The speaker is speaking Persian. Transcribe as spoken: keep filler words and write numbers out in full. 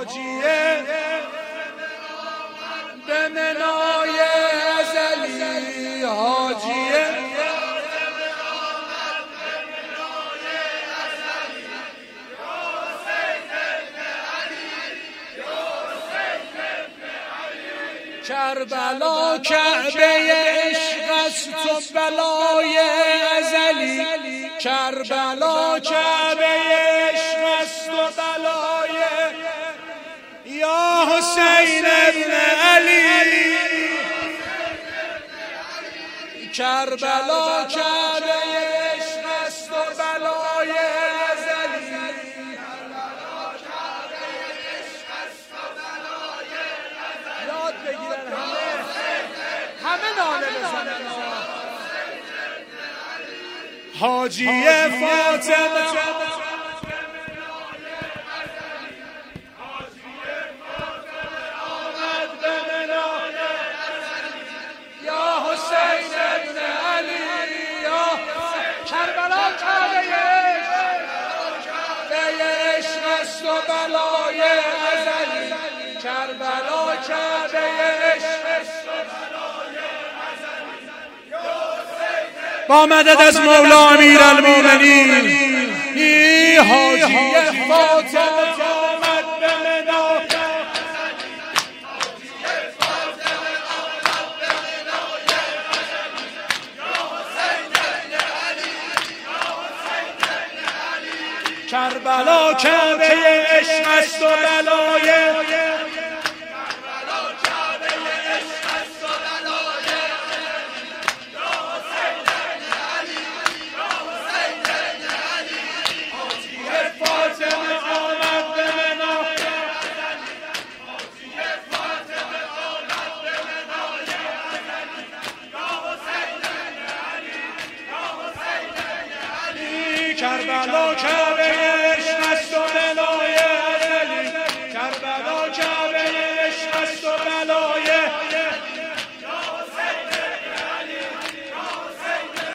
حاجیه به منای ازلی حاجیه کربلا کعبه عشق است و بلای ازلی کربلا کعبه عشق است و بلای یا حسین ابن علی کربلا کعبه عشق است و بلای ازلی یاد بگیرن همه همه ناله بزنن حاجی فاطمه کربلا کعبه عشق است و بلای ازلی کربلا کعبه عشق است و بلای ازلی با مدد از مولا امیرالمومنین ای حاجی فاطمه آمد به منا کربلا کعبه عشق است و بلای کربلا کعبه عشق است و بلای یا حسین ابن علی یا حسین ابن علی حاجی فاطمه آمد به منا حاجی فاطمه آمد به منای ازلی یا حسین ابن علی یا حسین ابن علی کربلا کعبه